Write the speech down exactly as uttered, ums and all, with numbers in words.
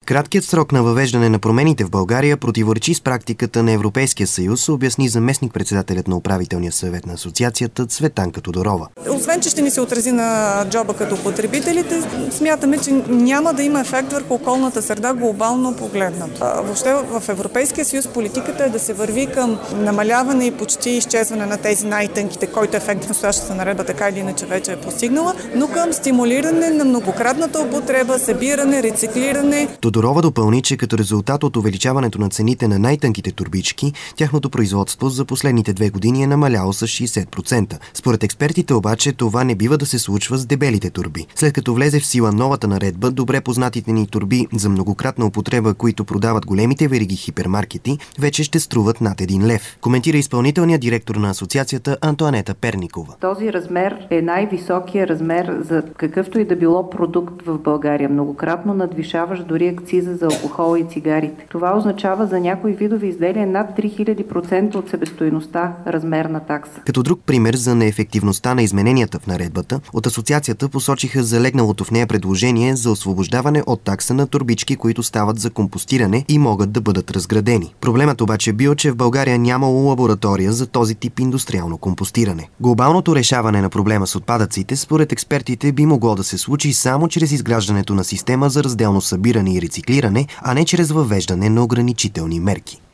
Краткият срок на въвеждане на промените в България противоречи с практиката на Европейския съюз, обясни заместник-председателят на управителния съвет на асоциацията Цветанка Тодорова. Освен, че ще ни се отрази на джоба като потребителите, смятаме, че няма да има ефект върху околната среда глобално погледнато. Въобще в Европейския съюз политиката е да се върви към намаляване и почти изчезване на тези най-тънките, който ефект в настоящата наредба така или иначе вече е постигнала, но към стимулиране на многократната употреба, събиране, рециклиране. Тодорова допълни, че като резултат от увеличаването на цените на най-тънките турбички, тяхното производство за последните две години е намаляло с шейсет процента. Според експертите обаче това не бива да се случва с дебелите турби. След като влезе в сила новата наредба, добре познатите ни турби за многократна употреба, които продават големите вериги хипермаркети, вече ще струват над един лев. Коментира изпълнителният директор на асоциацията Антоанета Перникова. Този размер е най-високия размер за какъвто и да било продукт в България. Многократно надвишаваш дори акциза за алкохола и цигарите. Това означава за някои видови изделия над три хиляди процента от себестойността размер на такса. Като друг пример за неефективността на измененията в наредбата, от асоциацията посочиха залегналото в нея предложение за освобождаване от такса на турбички, които стават за компостиране и могат да бъдат разградени. Проблемът обаче бил, че в България нямало лаборатория за този тип индустриално компостиране. Глобалното решаване на проблема с отпадъците, според експертите, би могло да се случи само чрез изграждането на система за разделно събиране и рециклиране, а не чрез въвеждане на ограничителни мерки.